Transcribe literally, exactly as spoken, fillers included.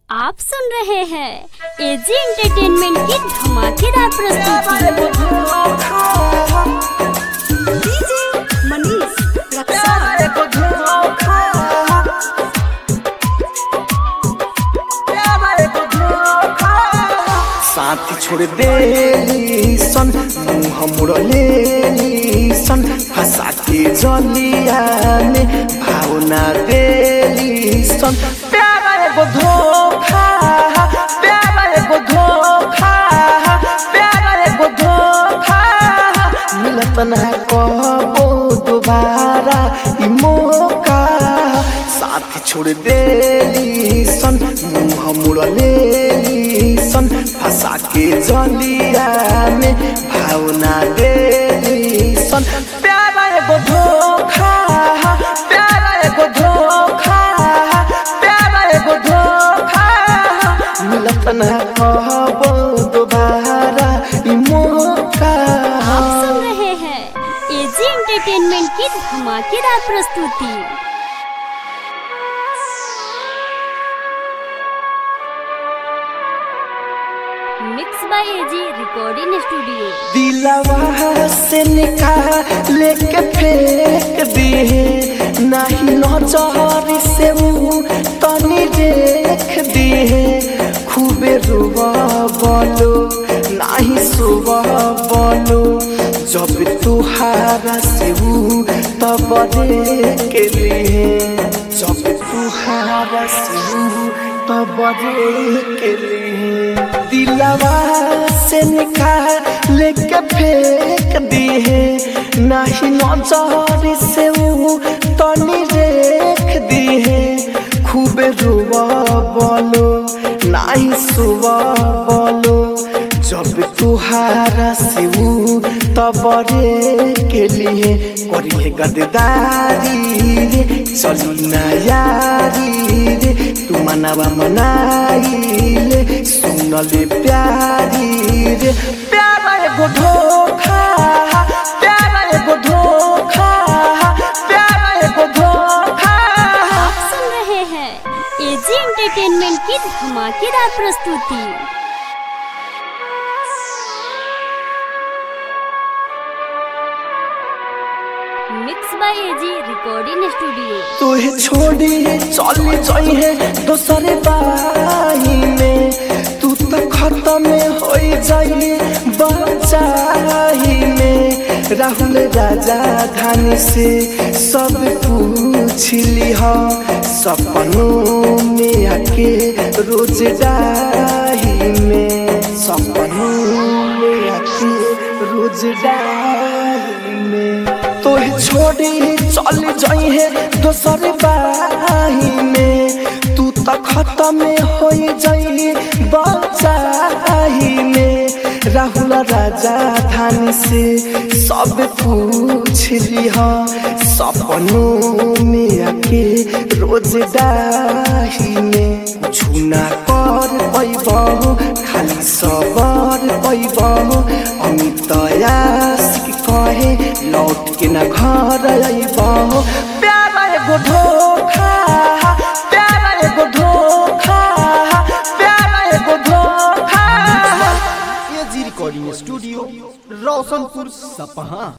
आप सुन रहे हैं एजी एंटरटेनमेंट की धमाकेदार प्रस्तुति। डीजे मनीष रक्सौल। साथी छोड़ देली सन मुँह मुड़लेली सन फंसा के जलिया में भावना देली सन। प्यारा एगो धोखा, प्यारा एगो धोखा, प्यारा एगो धोखा, मिलत ना कबो दोबारा ई मौका। साथी छोड़ देली सन मुँह मुड़लेली सन फंसा के जलिया में भावना देली सन। प्यारा एगो धोखा, प्यारा एगो धोखा, प्यारा एगो धोखा, मिलत ना कबो दोबारा ई मौका। आप सुन रहे हैं एजी एंटरटेनमेंट की धमाकेदार प्रस्तुति। Mix by AG recording studio. दिलवा से निकाल के फेंक दिए नहीं नजर से मुँह तनी देख दिए। खूबे रुआ बोलो नहीं सुबह बोलो जब तुहारा से तब देख लिए। जब तुहारा से तब देख लिए। दिलवा से निकाल के फेंक दिए नहीं नजर से तनी देख दिए। खूब रुआ बोलो नहीं सुबह बोलो जब तुहारा से तब के लिए। करिए गद्दारी रे चली ना यारी रे तू मनावा मनाइले सुनले प्यारी रे। प्यारा एगो धोखा, प्यारा एगो धोखा, प्यारा एगो धोखा। आप सुन रहे हैं एजी एंटरटेनमेंट की धमाकेदार प्रस्तुति। Mix by AG recording studio. तोहे छोड़ी चली जाई है दोसरे बाई में तू तो खत्म हो जाई बचाई में। राहुल राजा धानी से सब पूछ ली हो सपनों में आके रोज डाही में। सपनों में आके रोज डाही में तोहे छोड़ी चल जाई है दोसर बाही में तू तो खत्म हो जाई बचाई में। राहुल राजा धानी से सब पूछ ली हो सपनों में आके रोज डाही में। छूना कर पैबहु खाली सबर पैबहु अमित आशिक कहे लौट के न घर अइबहु। प्यारा एगो धोखा, प्यारा एगो धोखा, प्यारा एगो धोखा। एजी रिकॉर्डिंग स्टूडियो रोशनपुर सपहा।